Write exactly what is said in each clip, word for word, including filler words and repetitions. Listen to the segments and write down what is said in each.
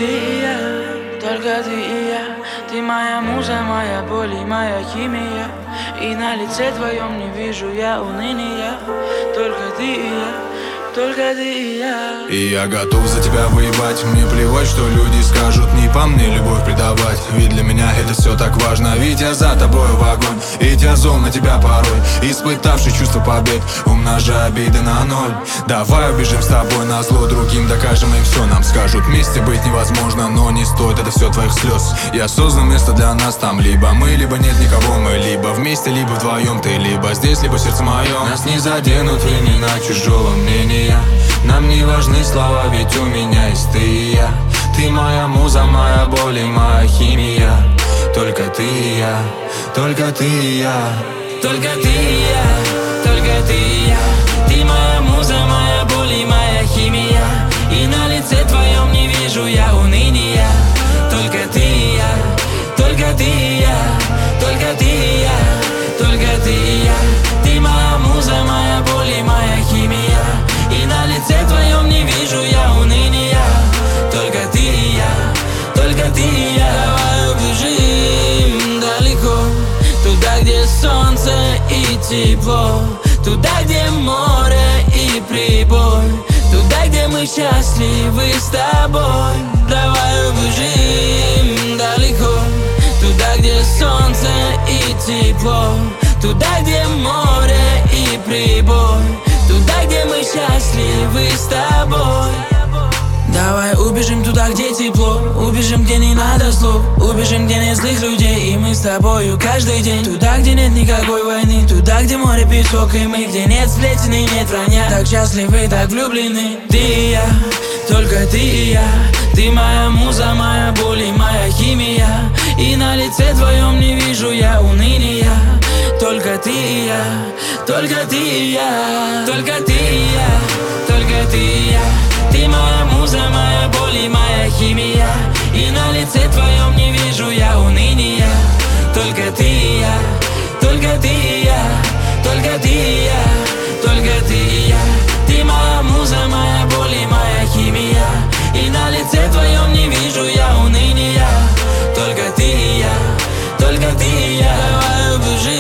ты и я, только ты и я. Ты моя муза, моя боль и моя химия. И на лице твоем не вижу я уныния. Только ты и я, только ты и я. И я готов за тебя воевать. Мне плевать, что люди скажут, не по мне любовь предавать. Ведь для меня это все так важно. Ведь я за тобой в огонь, ведь я зол на тебя порой, испытавший чувство побед, умножая обиды на ноль. Давай убежим с тобой на зло другим, докажем им все. Нам скажут, вместе быть невозможно, но не стоит это все твоих слез. Я создал место для нас там. Либо мы, либо нет никого. Мы либо вместе, либо вдвоем. Ты либо здесь, либо сердце мое. Нас не заденут времена чужого мнения. Нам не важны слова, ведь у меня есть ты и я. Ты моя муза, моя боль и моя химия. Только ты и я, только ты и я. Только ты и я, только ты и я. Ты моя муза, моя боль и моя химия. И на лице твоем не вижу я уныния. Только ты и я, только ты и я, только ты и я, только ты и я. Ты моя муза, моя боль и моя химия. И на лице твоем не вижу я уныния. Только ты и я, только ты и я. Давай убежим далеко, туда, где солнце и тепло, туда, где море и прибой, туда, где мы счастливы с тобой. Давай убежим далеко, туда, где солнце и тепло, туда, где море и прибой, туда, где мы счастливы с тобой. Давай убежим туда, где тепло, убежим, где не надо слов, убежим, где нет злых людей, и мы с тобою каждый день. Туда, где нет никакой войны, туда, где море, песок и мы, где нет сплетен и нет вранья. Так счастливы, так влюблены. Ты и я, только ты и я. Ты моя муза, моя боль и моя химия. И на лице твоем не вижу я уныния. Только ты и я, только ты и я, только ты и я, только ты и я. Ты моя муза, моя боль и моя химия. И на лице твоем не вижу я уныния. Только ты и я, только ты и я, только ты и я, только ты и я. Ты моя муза, моя боль и моя химия. И на лице твоем не вижу я уныния. Только ты и я, только ты и я. Давай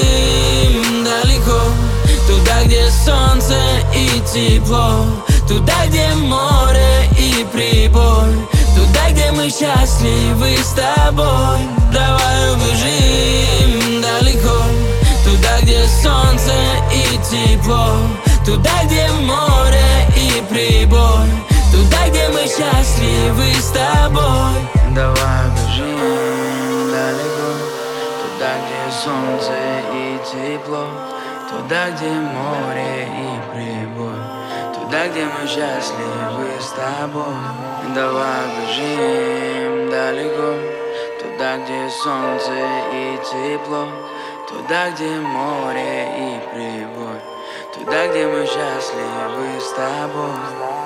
убежим далеко, туда, где солнце и тепло, туда, где море и прибой, туда, где мы счастливы с тобой. Давай убежим далеко, туда, где солнце и тепло, туда, где море и прибой, туда, где мы счастливы с тобой. Давай убежим далеко, туда, где солнце и тепло, туда, где море и прибой, туда, где мы счастливы с тобой. Давай бежим далеко, туда, где солнце и тепло, туда, где море и прибой, туда, где мы счастливы с тобой.